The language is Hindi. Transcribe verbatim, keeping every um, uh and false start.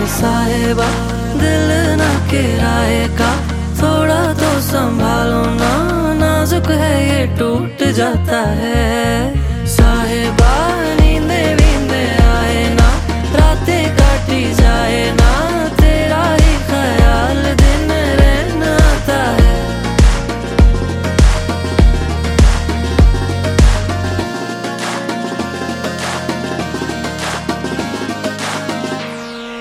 साहिबा दिल ना किराए का, थोड़ा तो संभालो ना, नाजुक है ये टूट जाता है।